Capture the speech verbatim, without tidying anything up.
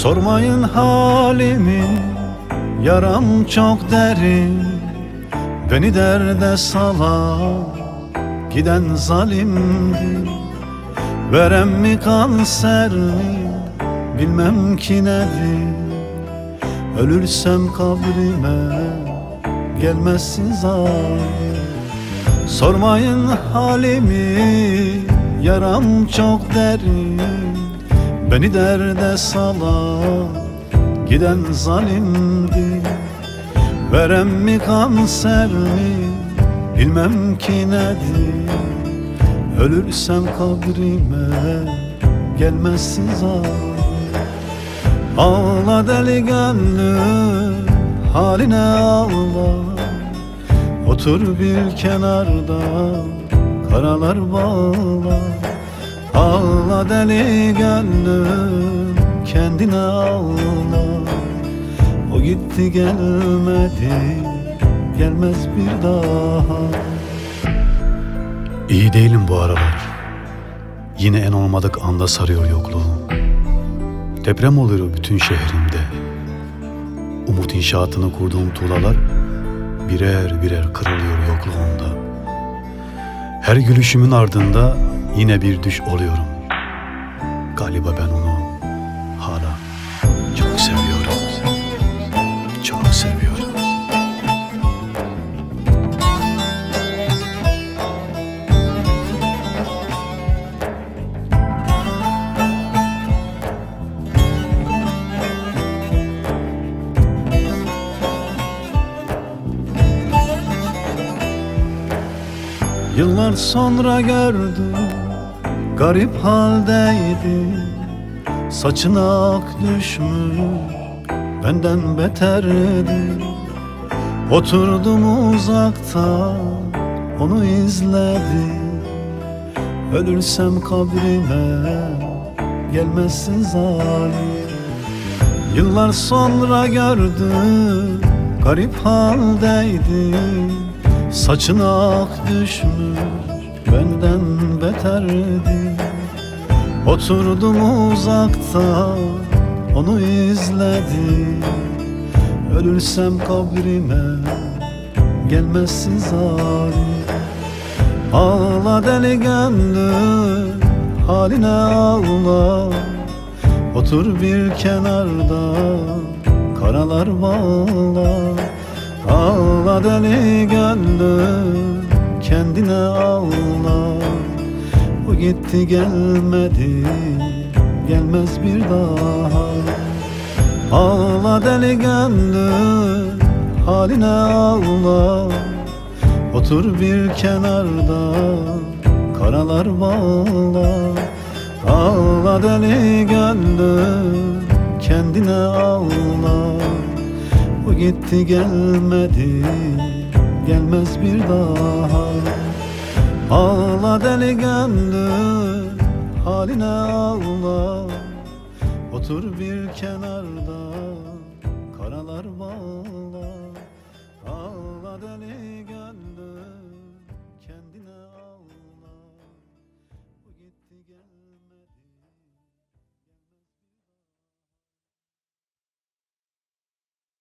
Sormayın halimi, yaram çok derin. Beni derde salan giden zalimdi. Verem mi kanser mi bilmem ki nedir. Ölürsem kabrime gelmezsin zalim. Sormayın halimi, yaram çok derin. Beni derde salan giden zalimdi. Verem mi kanser mi bilmem ki nedir. Ölürsem kabrime gelmezsin zalim. Ağla deli gönlüm, haline ağla. Otur bir kenarda, karalar bağla. Ağla deli gönlüm, kendine ağla. O gitti gelmedi, gelmez bir daha. İyi değilim bu aralar. Yine en olmadık anda sarıyor yokluğum. Deprem oluyor bütün şehrimde. Umut inşaatını kurduğum tuğlalar birer birer kırılıyor yokluğunda. Her gülüşümün ardında yine bir düş oluyorum. Galiba ben onu hala çok seviyorum. Çok seviyorum. Yıllar sonra gördüm, garip haldeydi. Saçına ak düşmüş, benden beterdi. Oturdum uzakta, onu izledim. Ölürsem kabrime gelmezsin zalim. Yıllar sonra gördüm, garip haldeydi. Saçına ak düşmüş, benden beterdi. Oturdum uzakta, onu izledim. Ölürsem kabrime gelmezsin zalim. Ağla deli gönlüm, haline ağla. Otur bir kenarda, karalar bağla. Ağla deli gönlüm, kendine ağla. O gitti gelmedi, gelmez bir daha. Ağla deli gönlüm, haline ağla. Otur bir kenarda, karalar bağla. Ağla deli gönlüm, kendine ağla. O gitti gelmedi, gelmez bir daha. Ağla deli gönlüm, haline ağla. Otur bir kenarda, karalar bağla. Ağla deli gönlüm.